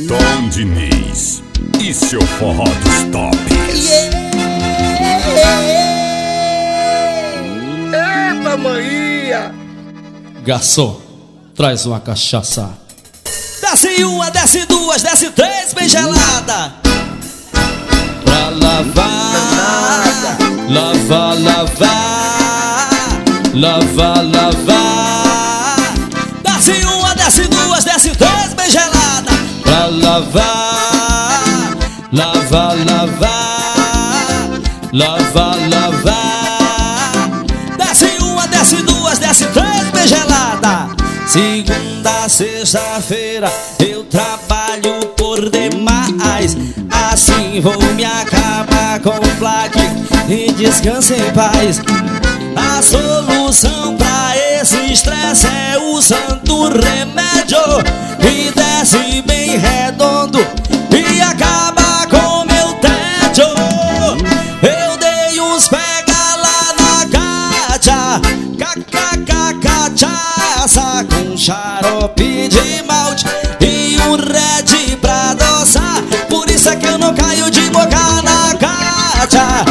Tom Diniz e seu forró dos tops. Epa, maninha! Garçom, traz uma cachaça. Desce uma, desce duas, desce três, bem gelada. Pra lavar, lavar, lavar, lavar, lavar. Desce uma, desce duas, desce três, bem gelada. Pra lavar, lavar, lavar, lavar, lavar. Desce uma, desce duas, desce três, bem gelada. Segunda, sexta-feira eu trabalho por demais. Assim vou me acabar com o plaque e descanse em paz. A solução pra esse estresse é o santo remédio. E desce bem redondo e acaba com meu tédio. Eu dei uns pega lá na cacha, cachaça com xarope de malte e um red pra adoçar. Por isso é que eu não caio de boca na cacha,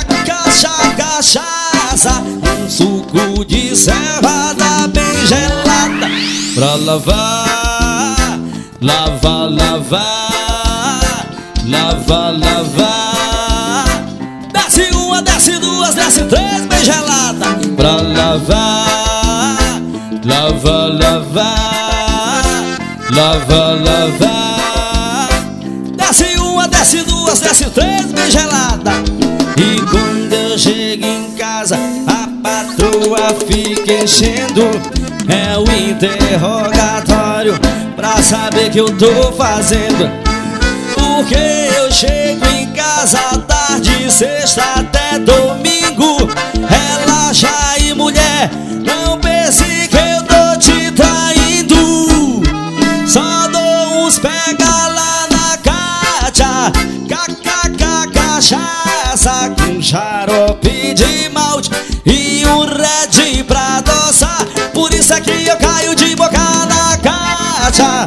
cachaça, um suco de cevada bem gelada. pra lavar, lavar, lavar, lavar, lavar. Desce uma, desce duas, desce três, bem gelada. Pra lavar, lavar, lavar, lavar, lavar. Desce uma, desce duas, desce três, bem gelada. E quando eu chego em casa, a patroa fica enchendo. É o interrogatório pra saber o que eu tô fazendo. Porque eu chego em casa tarde, sexta até domingo. Relaxa aí, mulher, não pense que eu tô te traindo. Só dou uns pega lá na cacha, cachaça com xarope de malte e um red pra adoçar. Por isso é que eu caio de boca na cacha,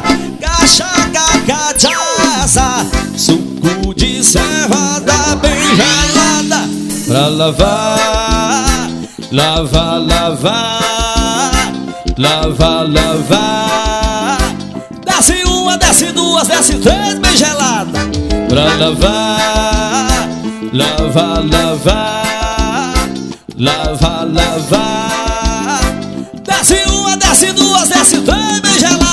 cachaça, suco de cevada bem gelada. Pra lavar, lavar, lavar, lavar, lavar. Desce uma, desce duas, desce três, bem gelada. Pra lavar, lavar, lavar, lavar, lavar. Desce uma, desce duas, desce três, bem gelada.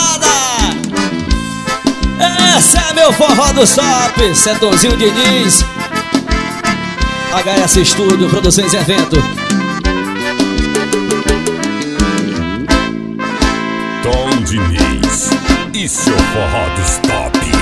Esse é meu forró dos tops, é Tonzinho Diniz, HS Estúdio, Produções e Evento. Tom Diniz e seu forró dos tops.